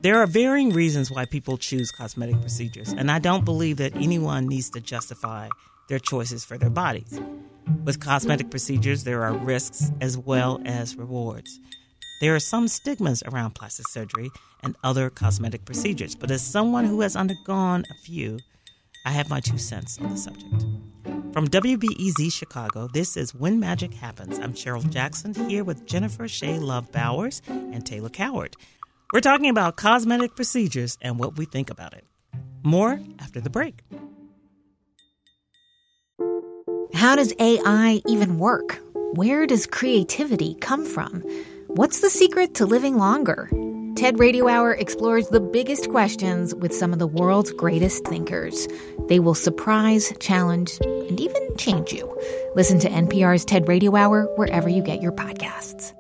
There are varying reasons why people choose cosmetic procedures, and I don't believe that anyone needs to justify their choices for their bodies. With cosmetic procedures, there are risks as well as rewards. There are some stigmas around plastic surgery and other cosmetic procedures, but as someone who has undergone a few, I have my 2 cents on the subject. From WBEZ Chicago, this is When Magic Happens. I'm Cheryl Jackson here with Jennifer Shea Love Bowers and Taylor Coward. We're talking about cosmetic procedures and what we think about it. More after the break. How does AI even work? Where does creativity come from? What's the secret to living longer? TED Radio Hour explores the biggest questions with some of the world's greatest thinkers. They will surprise, challenge, and even change you. Listen to NPR's TED Radio Hour wherever you get your podcasts.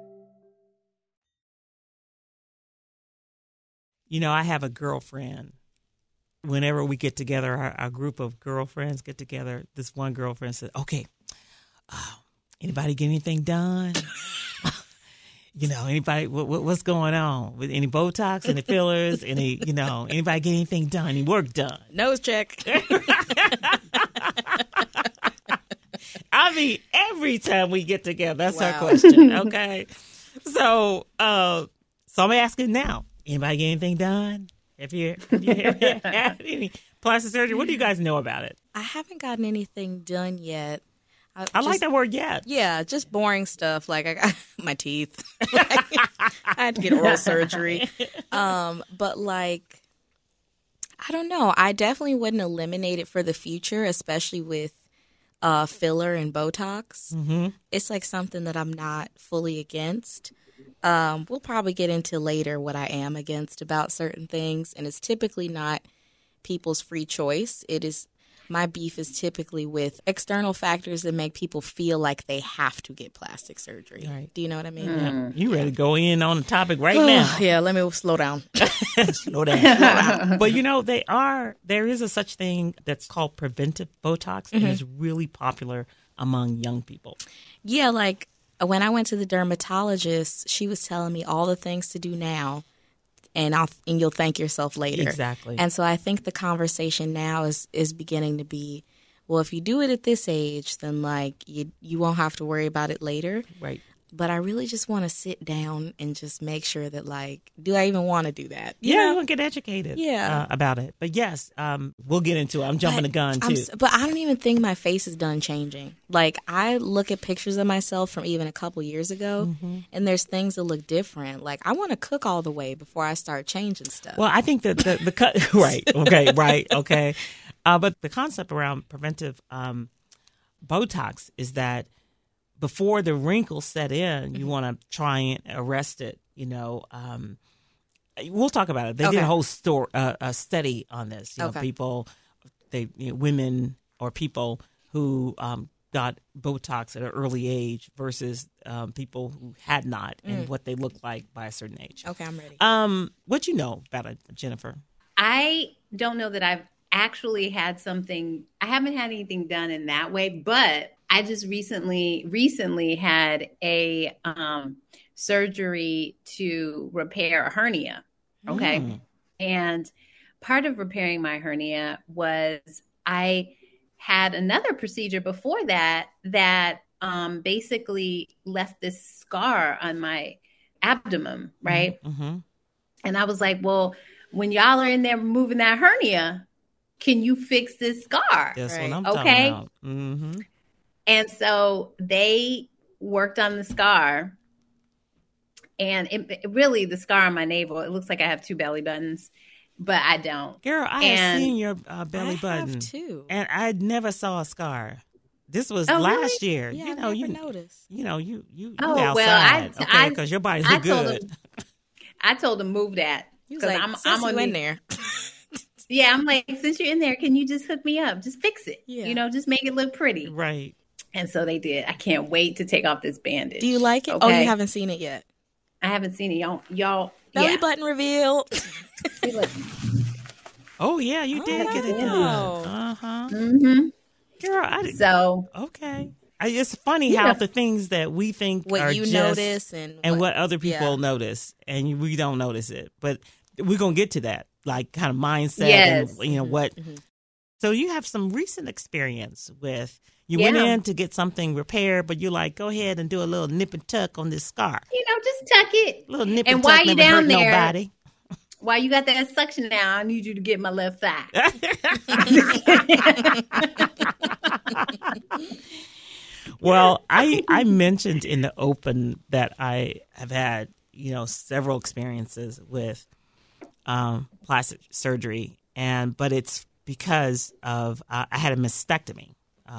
You know, I have a girlfriend. Whenever we get together, our group of girlfriends get together, this one girlfriend said, okay, anybody get anything done? You know, anybody, what's going on? With any Botox, any fillers, anybody get anything done, any work done? Nose check. I mean, every time we get together, that's our question, okay? So I'm asking now, anybody get anything done? Have you had any plastic surgery? What do you guys know about it? I haven't gotten anything done yet. I like that word, yet. Yeah, just boring stuff. Like I got my teeth. I had to get oral surgery. But like, I don't know. I definitely wouldn't eliminate it for the future, especially with filler and Botox. Mm-hmm. It's like something that I'm not fully against. We'll probably get into later what I am against about certain things. And it's typically not people's free choice. My beef is typically with external factors that make people feel like they have to get plastic surgery. Right. Do you know what I mean? Yeah. You ready to go in on the topic right now? Yeah, let me slow down. Slow down. But you know, there is a such thing that's called preventive Botox, and it's really popular among young people. Yeah, like when I went to the dermatologist, she was telling me all the things to do now. And you'll thank yourself later. Exactly. And so I think the conversation now is beginning to be, well, if you do it at this age, then like you won't have to worry about it later. Right. But I really just want to sit down and just make sure that, like, do I even want to do that? You want to get educated about it. But yes, we'll get into it. I'm jumping the gun, too. But I don't even think my face is done changing. Like, I look at pictures of myself from even a couple years ago, and there's things that look different. Like, I want to cook all the way before I start changing stuff. Well, I think that the cut, right, okay. But the concept around preventive Botox is that before the wrinkles set in, you want to try and arrest it. You know, we'll talk about it. They did a whole study on this. You know, people, women or people who got Botox at an early age versus people who had not, and what they looked like by a certain age. Okay, I'm ready. What you know about it, Jennifer? I don't know that I've actually had something. I haven't had anything done in that way, but I just recently had a surgery to repair a hernia. Okay. And part of repairing my hernia was I had another procedure before that basically left this scar on my abdomen. Right. Mm-hmm. And I was like, well, when y'all are in there removing that hernia, can you fix this scar? That's what I'm talking about. Mm-hmm. And so they worked on the scar, and it really, the scar on my navel, it looks like I have 2 belly buttons, but I don't. Girl, I have seen your belly button. I have too. And I never saw a scar. This was Oh, last really? year. Yeah, you know, I never noticed. You know, you Oh, outside, well, okay, because your body's I look told good. I told him move that. He was like, I'm on in there. Yeah, I'm like, since you're in there, can you just hook me up? Just fix it. Yeah. You know, just make it look pretty. Right. And so they did. I can't wait to take off this bandage. Do you like it? Okay. Oh, you haven't seen it yet. I haven't seen it. Y'all. Belly button reveal. Oh, yeah, you did get it done. Uh-huh. Mm-hmm. Girl, okay. It's funny how the things that we think what are you just, notice and what other people notice, and we don't notice it. But we're going to get to that, like kind of mindset Yes. and, what. So you have some recent experience with, you went in to get something repaired, but you're like, go ahead and do a little nip and tuck on this scar. Just tuck it. A little nip And and while tuck you never down hurt there, nobody. While you got that suction now, I need you to get my left thigh. Well, I mentioned in the open that I have had, several experiences with plastic surgery, but it's because of I had a mastectomy.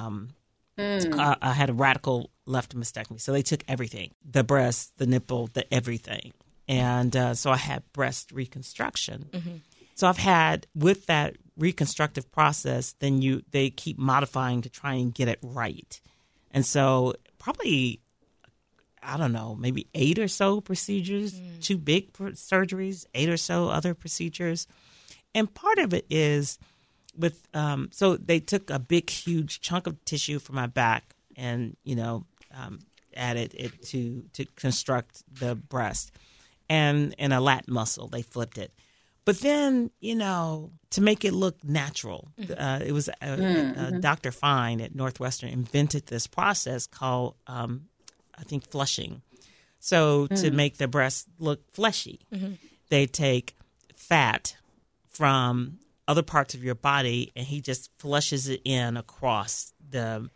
I had a radical left mastectomy, so they took everything: the breast, the nipple, the everything, and so I had breast reconstruction. Mm-hmm. So I've had, with that reconstructive process, then they keep modifying to try and get it right. And so probably, I don't know, maybe 8 or so procedures, 2 big surgeries, 8 or so other procedures. And part of it is with, so they took a big, huge chunk of tissue from my back and, added it to construct the breast. And a lat muscle, they flipped it. But then, to make it look natural, it was Dr. Fine at Northwestern invented this process called, I think, flushing. So to make the breast look fleshy, they take fat from other parts of your body, and he just flushes it in across the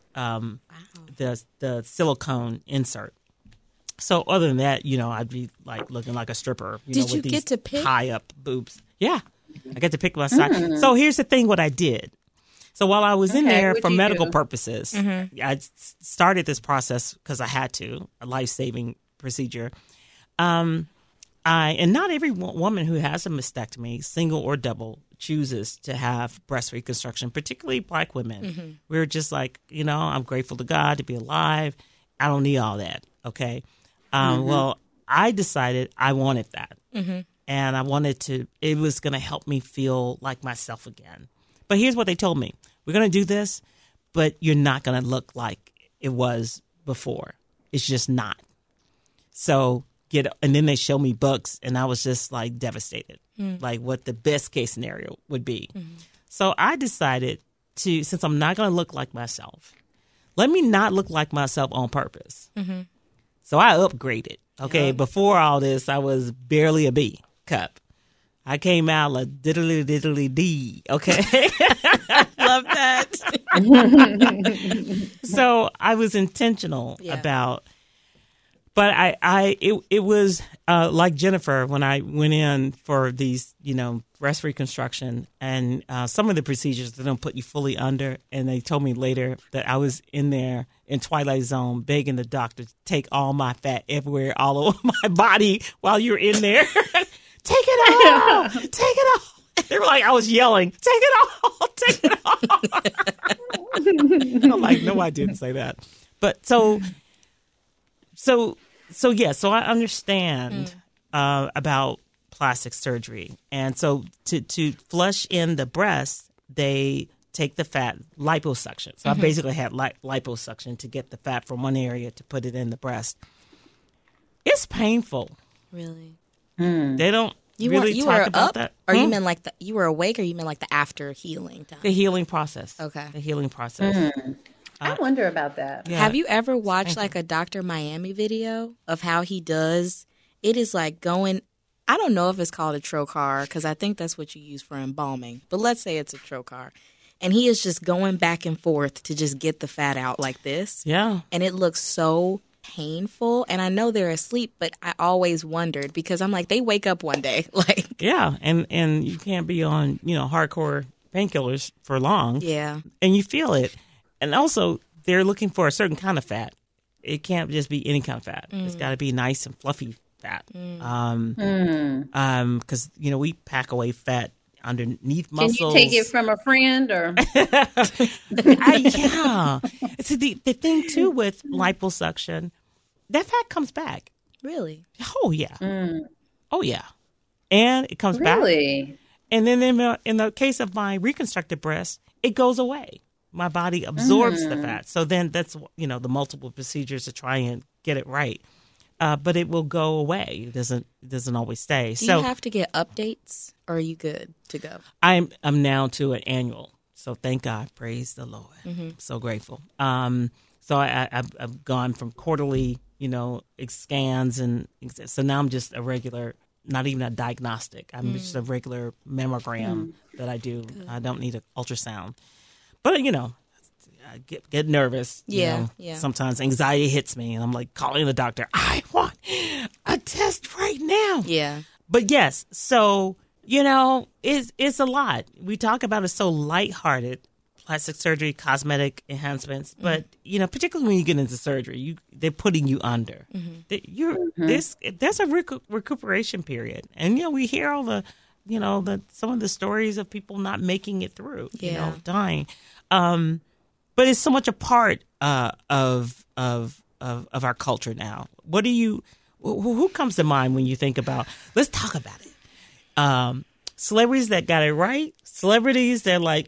silicone insert. So other than that, I'd be like looking like a stripper. Did you with these get to pick? high up boobs? Yeah, I get to pick my side. So here's the thing: what I did. So while I was in there for medical purposes, I started this process because I had to, a life-saving procedure. And not every woman who has a mastectomy, single or double, chooses to have breast reconstruction, particularly Black women. We're just like, I'm grateful to God to be alive. I don't need all that. Okay. Well, I decided I wanted that. And I wanted it was going to help me feel like myself again. But here's what they told me. We're going to do this, but you're not going to look like it was before. It's just not. So and then they showed me books, and I was just like devastated, like what the best case scenario would be. So I decided since I'm not going to look like myself, let me not look like myself on purpose. So I upgraded. Okay. Before all this, I was barely a B cup. I came out like diddly D. Okay. Love that. So I was intentional about, but it was like Jennifer when I went in for these, breast reconstruction and some of the procedures that don't put you fully under. And they told me later that I was in there in Twilight Zone begging the doctor to take all my fat everywhere, all over my body while you're in there. Take it off! Take it off! They were like, I was yelling, take it off! Take it off! I'm like, no, I didn't say that. But so I understand about plastic surgery. And so to flush in the breast, they take the fat, liposuction. So I basically had liposuction to get the fat from one area to put it in the breast. It's painful. Really? They don't you really were talk about up, that. Or you meant like you were awake, or you meant like the after healing time? The healing process. Okay. The healing process. I wonder about that. Yeah. Have you ever watched like a Dr. Miami video of how he does? It is like going, I don't know if it's called a trocar because I think that's what you use for embalming, but let's say it's a trocar. And he is just going back and forth to just get the fat out like this. Yeah. And it looks so painful. And I know they're asleep, but I always wondered because I'm like, they wake up one day. Like, yeah. And you can't be on, hardcore painkillers for long. Yeah. And you feel it. And also, they're looking for a certain kind of fat. It can't just be any kind of fat. It's got to be nice and fluffy fat. Because, we pack away fat underneath muscles. Can you take it from a friend or? Yeah. See, the thing, too, with liposuction, that fat comes back. Really? Oh, yeah. Oh, yeah. And it comes back. Really? And then in the case of my reconstructed breast, it goes away. My body absorbs the fat. So then that's, the multiple procedures to try and get it right. but it will go away. It doesn't always stay. Do you have to get updates, or are you good to go? I'm now to an annual. So thank God, praise the Lord. I'm so grateful. So I've gone from quarterly, scans, and so now I'm just a regular, not even a diagnostic. I'm just a regular mammogram that I do. Good. I don't need an ultrasound, but I get nervous. Yeah. Sometimes anxiety hits me, and I'm like calling the doctor. I want a test right now. Yeah. But yes, so it's a lot. We talk about it so lighthearted. Plastic surgery, cosmetic enhancements, but particularly when you get into surgery, they're putting you under. There's a recuperation period, and we hear all the some of the stories of people not making it through, dying. But it's so much a part of our culture now. What do you? Who comes to mind when you think about? Let's talk about it. Celebrities that got it right. Celebrities that like.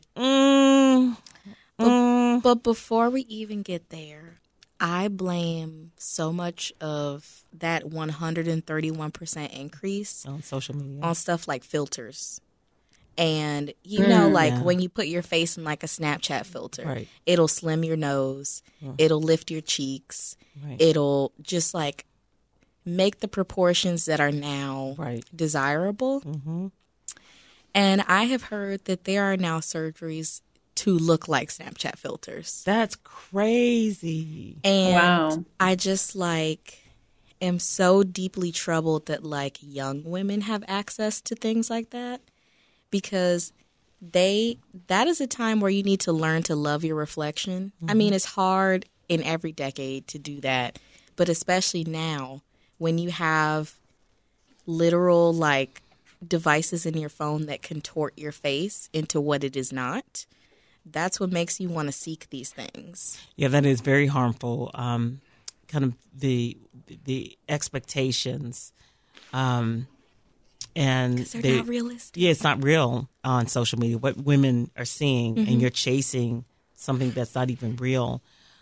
But before we even get there, I blame so much of that 131% increase on social media on stuff like filters. And when you put your face in like a Snapchat filter, right. It'll slim your nose, it'll lift your cheeks, right. It'll just like make the proportions that are now desirable. Mm-hmm. And I have heard that there are now surgeries to look like Snapchat filters. That's crazy. And wow. I just am so deeply troubled that young women have access to things like that, because that is a time where you need to learn to love your reflection. Mm-hmm. I mean, it's hard in every decade to do that, but especially now when you have literal devices in your phone that contort your face into what it is not. That's what makes you want to seek these things. Yeah, that is very harmful. Kind of the expectations, and because they're not realistic. Yeah, it's not real on social media. What women are seeing, and you're chasing something that's not even real,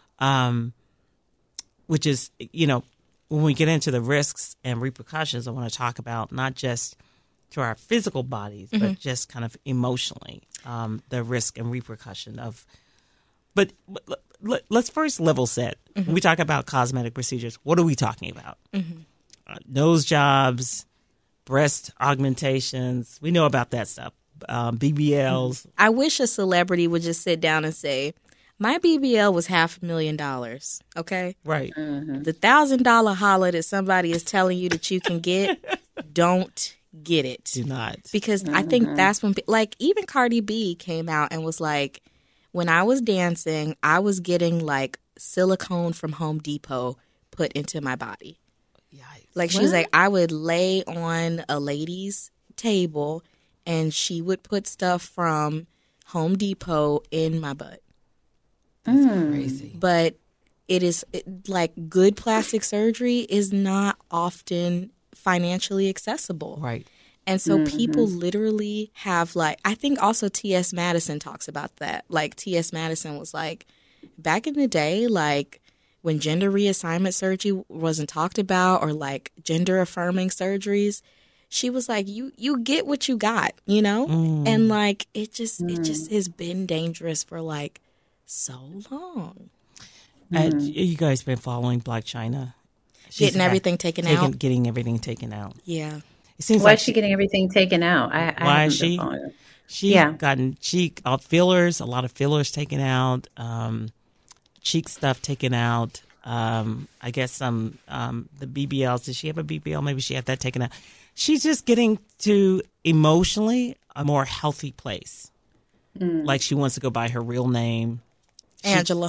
which is when we get into the risks and repercussions, I want to talk about not just to our physical bodies, but just kind of emotionally, the risk and repercussion of. But let's first level set. When we talk about cosmetic procedures, what are we talking about? Nose jobs, breast augmentations. We know about that stuff. BBLs. I wish a celebrity would just sit down and say, my BBL was $500,000. Okay, right. The $1,000 holla that somebody is telling you that you can get, don't get it. Do not. Because I think that's when, even Cardi B came out and was like, when I was dancing, I was getting silicone from Home Depot put into my body. Yikes. She was like, I would lay on a lady's table and she would put stuff from Home Depot in my butt. That's crazy. But it is good plastic surgery is not often financially accessible. Right. And so people literally have I think also T.S. Madison talks about that. T.S. Madison was back in the day, when gender reassignment surgery wasn't talked about, or gender affirming surgeries, she was you get what you got, and it just has been dangerous for so long. You guys been following Blac Chyna? Getting everything taken out. Getting everything taken out. Yeah. It seems Why is she getting everything taken out? Why is she? She's gotten cheek fillers, a lot of fillers taken out, cheek stuff taken out. I guess some the BBLs. Did she have a BBL? Maybe she had that taken out. She's just getting to emotionally a more healthy place. She wants to go by her real name, Angela.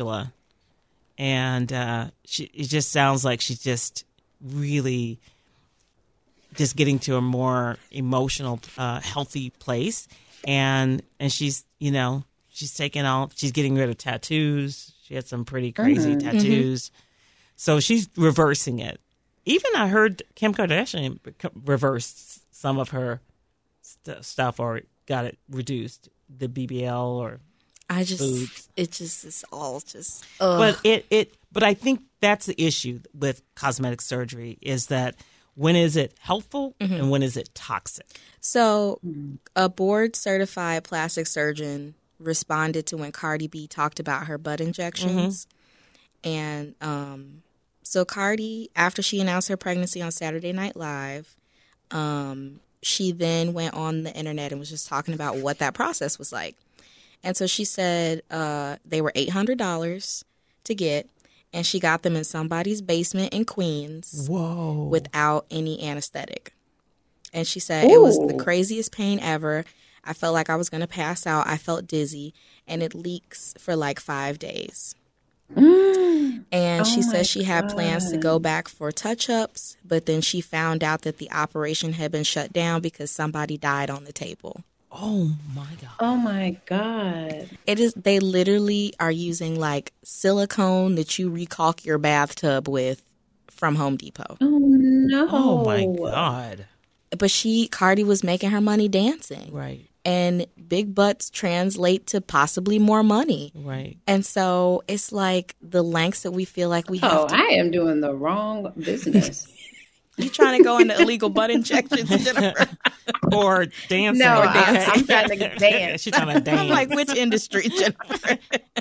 And it just sounds like she's just really just getting to a more emotional, healthy place. And she's, she's she's getting rid of tattoos. She had some pretty crazy tattoos. So she's reversing it. Even I heard Kim Kardashian reversed some of her stuff or got it reduced, the BBL or foods. It just is all just. But but I think that's the issue with cosmetic surgery is that when is it helpful and when is it toxic? So, a board-certified plastic surgeon responded to when Cardi B talked about her butt injections. And so Cardi, after she announced her pregnancy on Saturday Night Live, she then went on the internet and was just talking about what that process was like. And so she said they were $800 to get, and she got them in somebody's basement in Queens without any anesthetic. And she said it was the craziest pain ever. I felt like I was going to pass out. I felt dizzy, and it leaks for like 5 days. And she said she had plans to go back for touch-ups, but then she found out that the operation had been shut down because somebody died on the table. Oh my God. Oh my God. It is. They literally are using like silicone that you recalk your bathtub with from Home Depot. Oh no. Oh my God. But Cardi was making her money dancing. Right. And big butts translate to possibly more money. Right. And so it's like the lengths that we feel like we have Oh, to. I am doing the wrong business. You trying to go into illegal butt injections, Jennifer? Or dancing. No, Or I'm trying to dance. She's trying to dance. I'm like, which industry, Jennifer?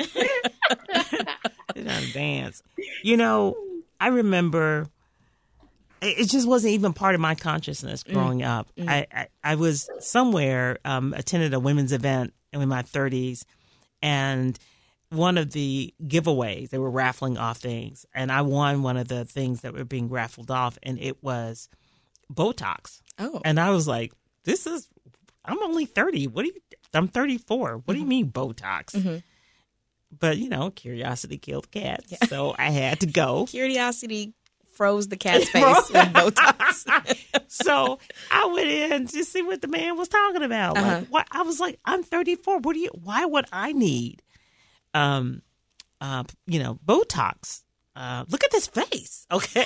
She's trying to dance. You know, I remember it just wasn't even part of my consciousness growing up. I was somewhere, attended a women's event in my 30s, and one of the giveaways, they were raffling off things, and I won one of the things that were being raffled off, and it was Botox. Oh. And I was like, I'm only 30. I'm 34. What do you mean Botox? But, you know, curiosity killed cats. Yeah. So I had to go. Curiosity froze the cat's face with Botox. So I went in to see what the man was talking about. Like, what? I was like, I'm 34. Why would I need, Botox? Look at this face. Okay.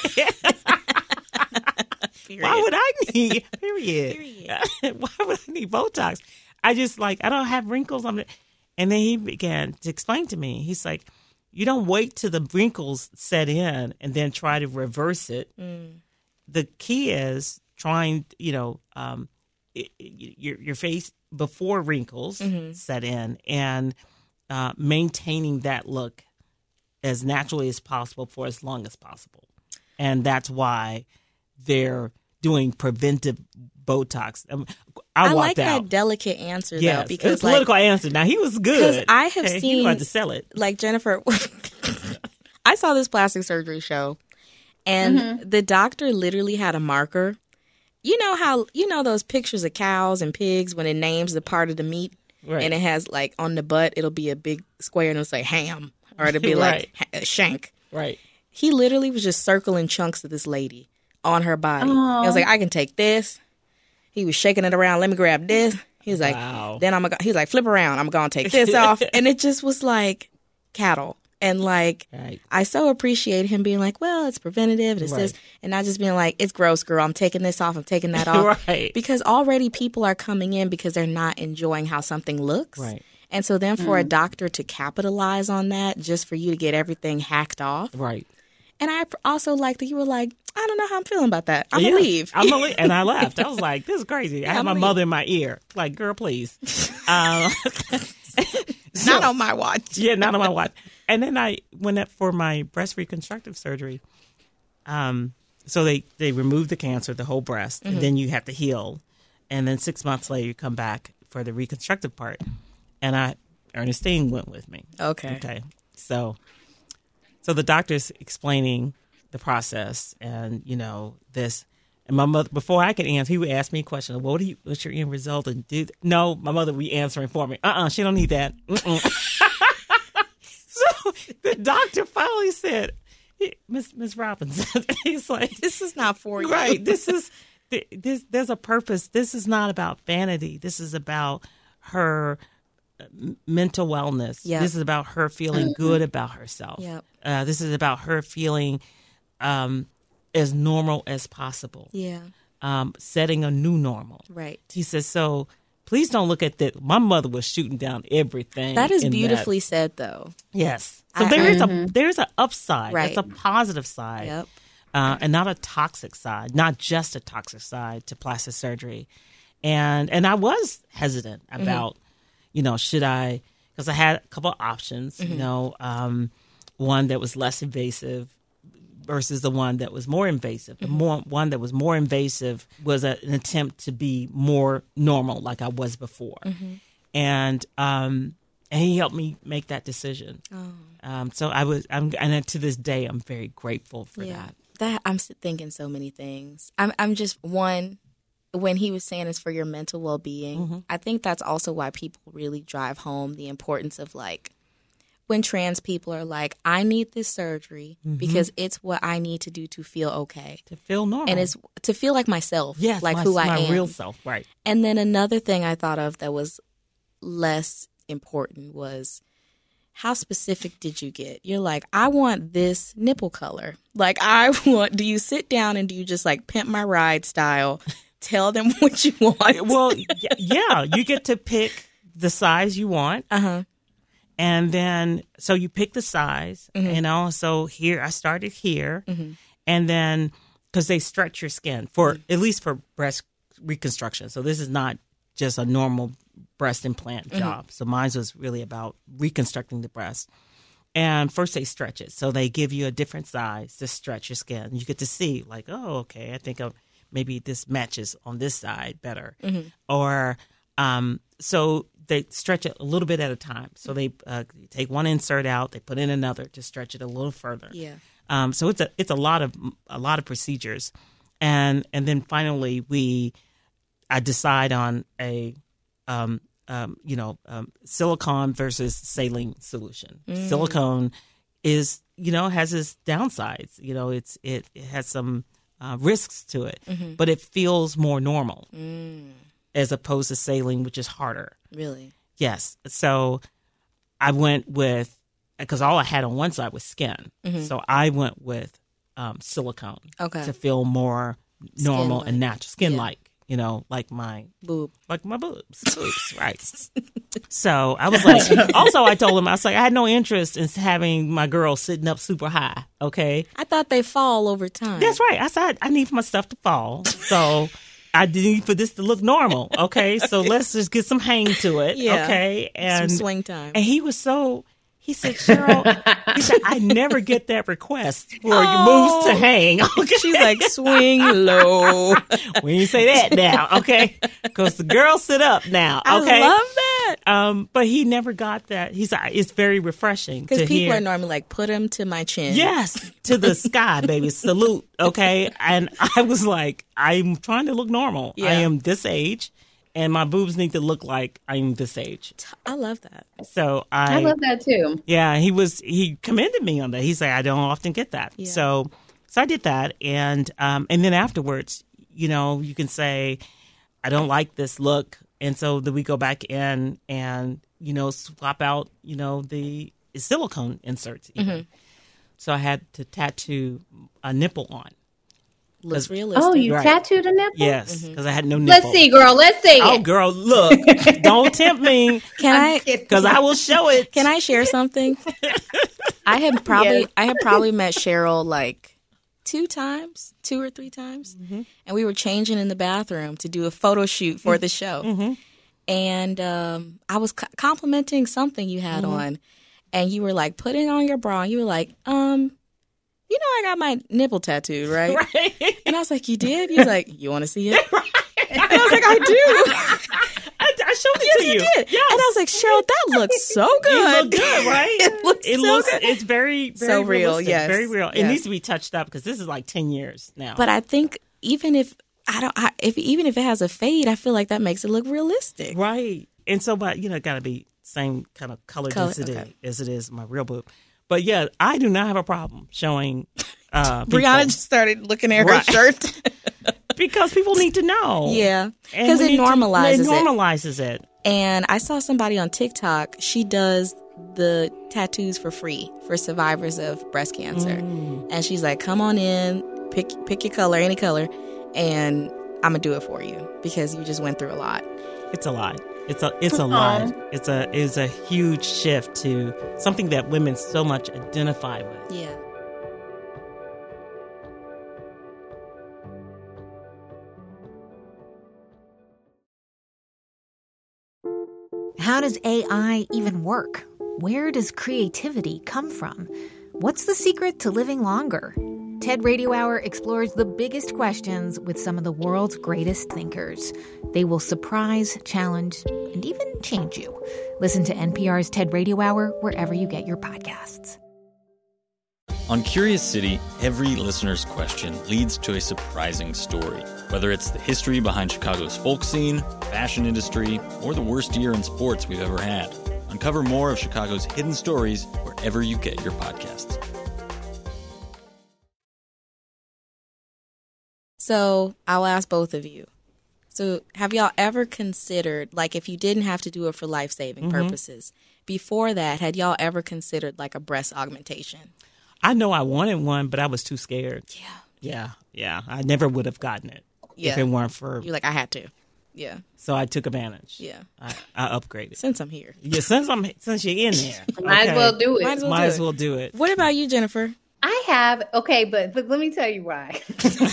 Why would I need, period. Why would I need Botox? I don't have wrinkles on it. And then he began to explain to me, he's like, you don't wait till the wrinkles set in and then try to reverse it. The key is trying, your face before wrinkles set in and maintaining that look as naturally as possible for as long as possible. And that's why they're doing preventive Botox. I like out. that delicate answer, yes, though, because it's a political answer. Now, he was good. I have seen, he wanted to sell it. Like Jennifer, I saw this plastic surgery show, and the doctor literally had a marker. You know those pictures of cows and pigs when it names the part of the meat, right. And it has like on the butt, it'll be a big square and it'll say ham, or it'll be like shank. Right. He literally was just circling chunks of this lady on her body. Aww. He was like, I can take this. He was shaking it around. Let me grab this. He was like, then he's like, flip around. I'm going to take this off. And it just was like cattle. And like, I so appreciate him being like, well, it's preventative. It's this. And not just being like, it's gross, girl. I'm taking this off. I'm taking that off. Right. Because already people are coming in because they're not enjoying how something looks. Right. And so then for a doctor to capitalize on that just for you to get everything hacked off. Right. And I also like that you were like, I don't know how I'm feeling about that. I'm going to leave. I'm going to leave. And I left. I was like, this is crazy. I had my mother in my ear. Like, girl, please. Not on my watch. Yeah, not on my watch. And then I went up for my breast reconstructive surgery. So they removed the cancer, the whole breast, and then you have to heal. And then 6 months later, you come back for the reconstructive part. And Ernestine went with me. Okay. So the doctor's explaining the process and, this. And my mother, before I could answer, he would ask me a question. What's your end result? And no, my mother would be answering for me. She don't need that. So the doctor finally said, Miss Robinson, he's like, this is not for you. Right. There's a purpose. This is not about vanity. This is about her mental wellness. Yep. This is about her feeling good about herself. Yep. This is about her feeling as normal as possible. Yeah. Setting a new normal. Right. He says, so please don't look at that. My mother was shooting down everything. That is beautifully said, though. Yes. So there's a upside. Right. It's a positive side. Yep. And not a toxic side, not just a toxic side to plastic surgery. And I was hesitant about, should I, because I had a couple of options, one that was less invasive versus the one that was more invasive. The one that was more invasive was an attempt to be more normal like I was before. And he helped me make that decision. So and to this day, I'm very grateful for that. I'm thinking so many things. I'm just one. When he was saying it's for your mental well-being, I think that's also why people really drive home the importance of like when trans people are like, I need this surgery because it's what I need to do to feel okay, to feel normal, and it's to feel like myself, like my who I am, my real self, right? And then another thing I thought of that was less important was, how specific did you get? You're like, I want this nipple color. Like, do you sit down and do you just like pimp my ride style? Tell them what you want. Well, yeah, you get to pick the size you want. And then, so you pick the size, so here, I started here. And then, because they stretch your skin at least for breast reconstruction. So this is not just a normal breast implant job. So mine was really about reconstructing the breast. And first they stretch it. So they give you a different size to stretch your skin. You get to see like, oh, okay, I think maybe this matches on this side better. Or so they stretch it a little bit at a time. So they take one insert out, they put in another to stretch it a little further. Yeah. So it's a lot of procedures. And then finally I decide on a silicone versus saline solution. Silicone is, has its downsides. It has some risks to it, but it feels more normal as opposed to saline, which is harder. Really? Yes. So I went with, because all I had on one side was skin. So I went with silicone to feel more normal Skin-like. and natural, skin-like. Like my boob, like my boobs, right? So I was like, also I told him, I was like, I had no interest in having my girl sitting up super high. Okay, I thought they fall over time. That's right. I said I need my stuff to fall, so I need for this to look normal. Okay, so let's just get some hang to it. Yeah. Okay, and some swing time. And he said, Cheryl, I never get that request for your moves to hang. Okay? She's like, swing low. We ain't say that now, okay? Because the girls sit up now, okay? I love that. But he never got that. He's like, it's very refreshing to hear. Because people are normally like, put him to my chin. Yes, to the sky, baby. Salute, okay? And I was like, I'm trying to look normal. Yeah. I am this age. And my boobs need to look like I'm this age. I love that. So I love that too. Yeah, he commended me on that. He said I don't often get that. Yeah. So I did that, and then afterwards, you can say I don't like this look, and so then we go back in and swap out the silicone inserts. So I had to tattoo a nipple on. Looks realistic. Oh, you tattooed a nipple? Yes, because I had no nipple. Let's see, girl. Let's see. Oh, girl, look! Don't tempt me. Because I will show it. Can I share something? I had probably met Cheryl like 2 or 3 times, and we were changing in the bathroom to do a photo shoot for the show, and I was complimenting something you had on, and you were like putting on your bra, and you were like, I got my nipple tattooed, right? Right. And I was like, you did? He was like, you want to see it? Right. And I was like, I do. I showed it to you. Did. Yes. And I was like, Cheryl, that looks so good. It looked good, right? It looks good. It's very, very so real. realistic, Yes. very real. Yes. It needs to be touched up because this is like 10 years now. But I think even if it has a fade, I feel like that makes it look realistic. Right. And so, but it got to be same kind of color density as it is my real boob. But yeah, I do not have a problem showing. Brianna just started looking at her shirt because people need to know. Yeah, because it normalizes it. And I saw somebody on TikTok. She does the tattoos for free for survivors of breast cancer, and she's like, "Come on in, pick your color, any color, and I'm gonna do it for you because you just went through a lot." It's a lot. It's a lot. It's a huge shift to something that women so much identify with. Yeah. How does AI even work? Where does creativity come from? What's the secret to living longer? TED Radio Hour explores the biggest questions with some of the world's greatest thinkers. They will surprise, challenge, and even change you. Listen to NPR's TED Radio Hour wherever you get your podcasts. On Curious City, every listener's question leads to a surprising story. Whether it's the history behind Chicago's folk scene, fashion industry, or the worst year in sports we've ever had. Uncover more of Chicago's hidden stories wherever you get your podcasts. So I'll ask both of you. So have y'all ever considered, like if you didn't have to do it for life-saving purposes, before that, had y'all ever considered like a breast augmentation? I know I wanted one, but I was too scared. Yeah. I never would have gotten it if it weren't for... You're like, I had to. Yeah. So I took advantage. Yeah. I upgraded. Since I'm here. Yeah, since you're in there. Might as well do it. Might as well do it. What about you, Jennifer? I have, okay, but let me tell you why.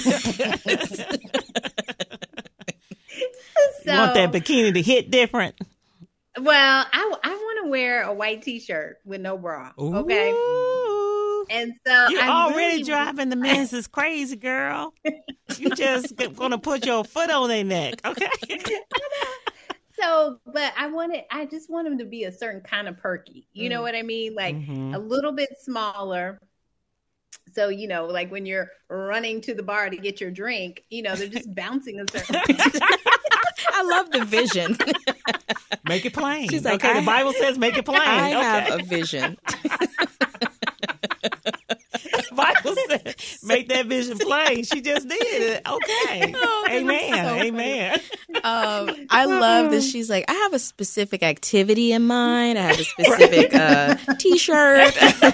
You want that bikini to hit different? Well, I want to wear a white T-shirt with no bra, okay? Ooh. And so You're I'm already really driving the men's is crazy, girl. You just going to put your foot on their neck, okay? So, but I just want them to be a certain kind of perky. You know what I mean? Like a little bit smaller. So, you know, like when you're running to the bar to get your drink, you know, they're just bouncing a certain I love the vision. Make it plain. She's like, okay, the Bible says make it plain. I have a vision. The Bible says make that vision plain. She just did it. Okay. Amen. I love that she's like, I have a specific activity in mind. I have a specific T-shirt.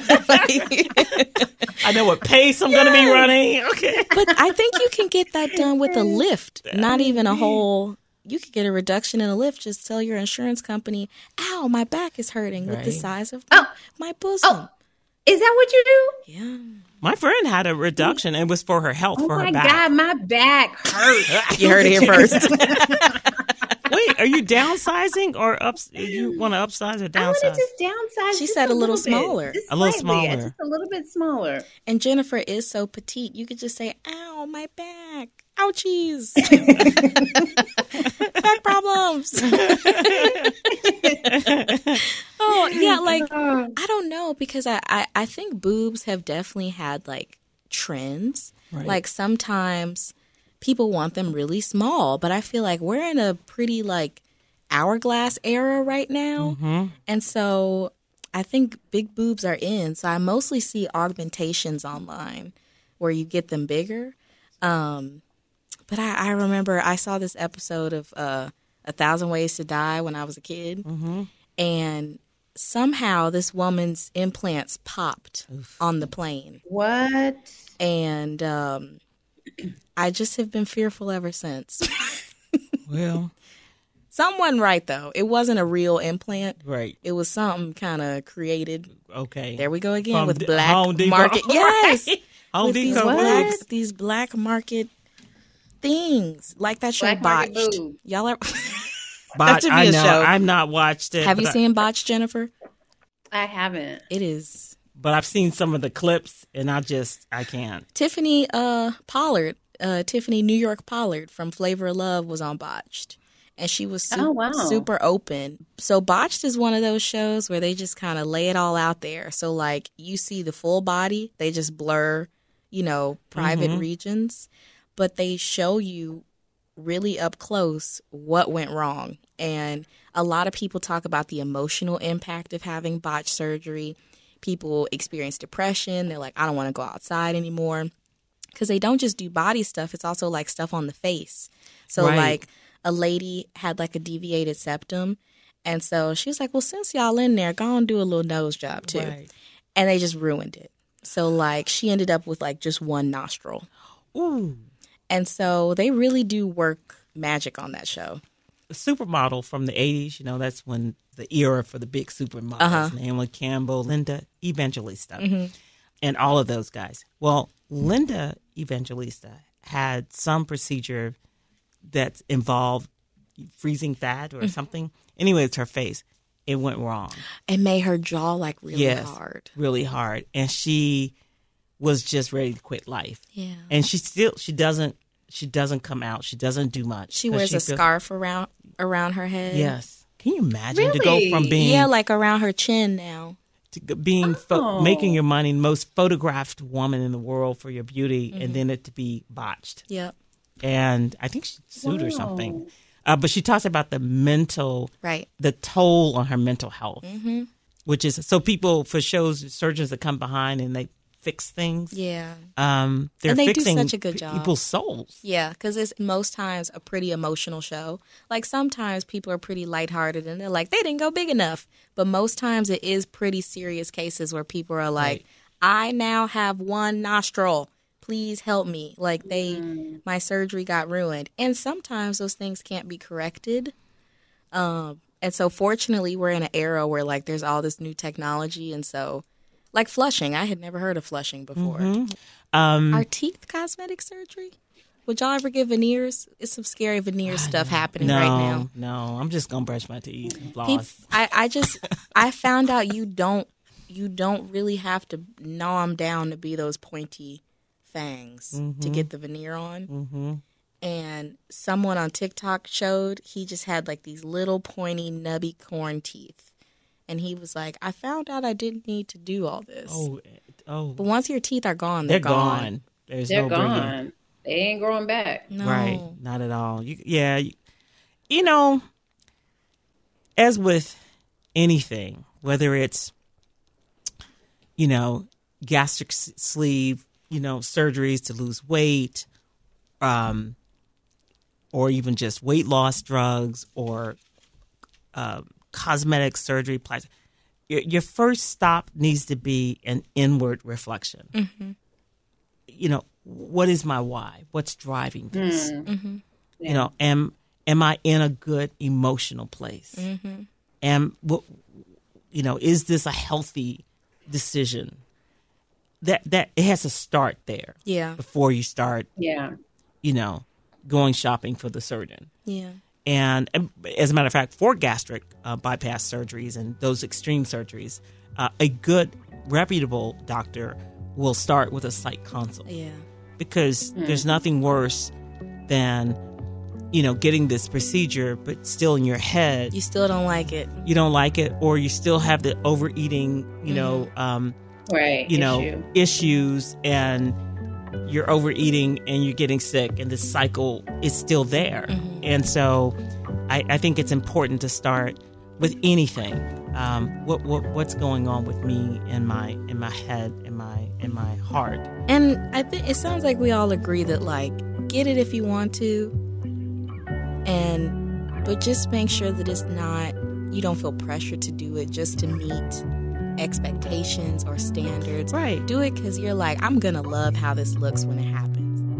I know what pace I'm going to be running. Okay. But I think you can get that done with a lift, not even a whole... You could get a reduction in a lift. Just tell your insurance company, ow, my back is hurting with the size of my bosom. Oh, is that what you do? Yeah. My friend had a reduction. It was for her health, for her back. Oh, my God, my back hurts. You heard it here first. Wait, are you downsizing or you want to upsize or downsize? I want to just downsize. She said a little smaller. A little smaller. Just a little bit smaller. And Jennifer is so petite. You could just say, ow, my back. Ouchies. Back problems. Oh, yeah, like, I don't know, because I think boobs have definitely had, like, trends. Right. Like, sometimes people want them really small, but I feel like we're in a pretty, like, hourglass era right now. Mm-hmm. And so I think big boobs are in. So I mostly see augmentations online where you get them bigger. But I remember I saw this episode of 1,000 Ways to Die when I was a kid. Mm-hmm. And somehow this woman's implants popped on the plane. What? And I just have been fearful ever since. Well, something wasn't right, though. It wasn't a real implant. Right. It was something kind of created. Okay. There we go again From with black Home Depot. market. Yes. Home Depot. These black market things. Like that show Botched. Y'all are... Botched. I know. Show. I've not watched it. Have you seen Botched, Jennifer? I haven't. It is. But I've seen some of the clips, and I can't. Tiffany Pollard, Tiffany New York Pollard from Flavor of Love was on Botched. And she was super open. So Botched is one of those shows where they just kind of lay it all out there. So, like, you see the full body. They just blur, private regions. But they show you really up close what went wrong. And a lot of people talk about the emotional impact of having botched surgery. People experience depression. They're like, I don't want to go outside anymore. Because they don't just do body stuff. It's also like stuff on the face. So like a lady had like a deviated septum. And so she was like, well, since y'all in there, go and do a little nose job too. Right. And they just ruined it. So like she ended up with like just one nostril. Ooh. And so they really do work magic on that show. supermodel from the 80s. You know, that's when the era for the big supermodels, Naomi Campbell, Linda Evangelista, and all of those guys. Well, Linda Evangelista had some procedure that involved freezing fat or something. Anyway, it's her face. It went wrong. It made her jaw like really hard. Really hard. And she was just ready to quit life. Yeah. And she doesn't come out. She doesn't do much. She wears a scarf around her head. Yes. Can you imagine to go from being like around her chin now to being making your money, most photographed woman in the world for your beauty, and then it to be botched. Yep. And I think she sued or something. But she talks about the mental, the toll on her mental health, which is so people for surgeons that come behind and they fix things. Yeah. They're they fixing do such a good job. People's souls. Yeah, because it's most times a pretty emotional show. Like sometimes people are pretty lighthearted and they're like, they didn't go big enough. But most times it is pretty serious cases where people are like, I now have one nostril. Please help me. Like my surgery got ruined. And sometimes those things can't be corrected. And so fortunately we're in an era where like there's all this new technology. And so like flushing. I had never heard of flushing before. Are teeth cosmetic surgery? Would y'all ever get veneers? It's some scary veneer stuff happening right now. No, I'm just gonna brush my teeth and floss. I found out you don't really have to gnaw them down to be those pointy fangs to get the veneer on. And someone on TikTok showed he just had like these little pointy nubby corn teeth. And he was like, I found out I didn't need to do all this. But once your teeth are gone, they're gone. They're gone. They ain't growing back. No. Right. Not at all. You know, as with anything, whether it's, you know, gastric sleeve, you know, surgeries to lose weight, or even just weight loss drugs or cosmetic surgery, your first stop needs to be an inward reflection. You know, what is my why? What's driving this? You know, am I in a good emotional place? You know, is this a healthy decision? That it has to start there. Yeah. Before you start. Yeah. You know, going shopping for the surgeon. Yeah. And as a matter of fact, for gastric bypass surgeries and those extreme surgeries, a good, reputable doctor will start with a psych consult. Yeah. Because there's nothing worse than, you know, getting this procedure, but still in your head. You still don't like it. You don't like it, or you still have the overeating, you know, issues, and you're overeating and you're getting sick, and the cycle is still there. And so I think it's important to start with anything. What's going on with me in my head, in my heart. And I think it sounds like we all agree that like get it if you want to, but just make sure that it's not, you don't feel pressure to do it just to meet expectations or standards. Right. Do it because you're like, I'm gonna love how this looks when it happens.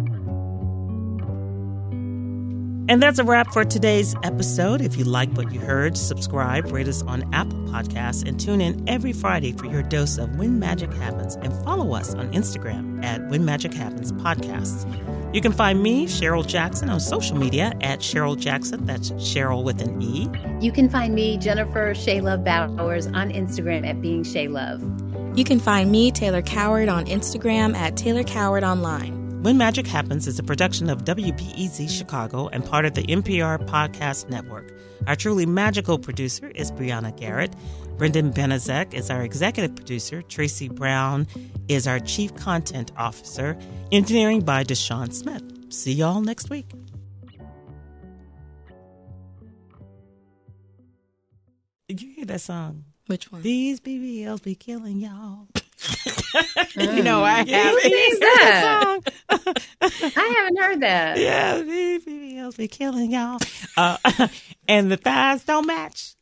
And that's a wrap for today's episode. If you like what you heard, subscribe, rate us on Apple Podcasts, and tune in every Friday for your dose of When Magic Happens. And follow us on Instagram at When Magic Happens Podcasts. You can find me, Cheryl Jackson, on social media at Cheryl Jackson. That's Cheryl with an E. You can find me, Jennifer Shaylove Bowers, on Instagram at Being Shaylove. You can find me, Taylor Coward, on Instagram at Taylor Coward Online. When Magic Happens is a production of WBEZ Chicago and part of the NPR Podcast Network. Our truly magical producer is Brianna Garrett. Brendan Benezek is our executive producer. Tracy Brown is our chief content officer. Engineering by Deshaun Smith. See y'all next week. Did you hear that song? Which one? These BBLs be killing y'all. You know, I haven't heard that song. I haven't heard that. Yeah, these BBLs be killing y'all. And the thighs don't match.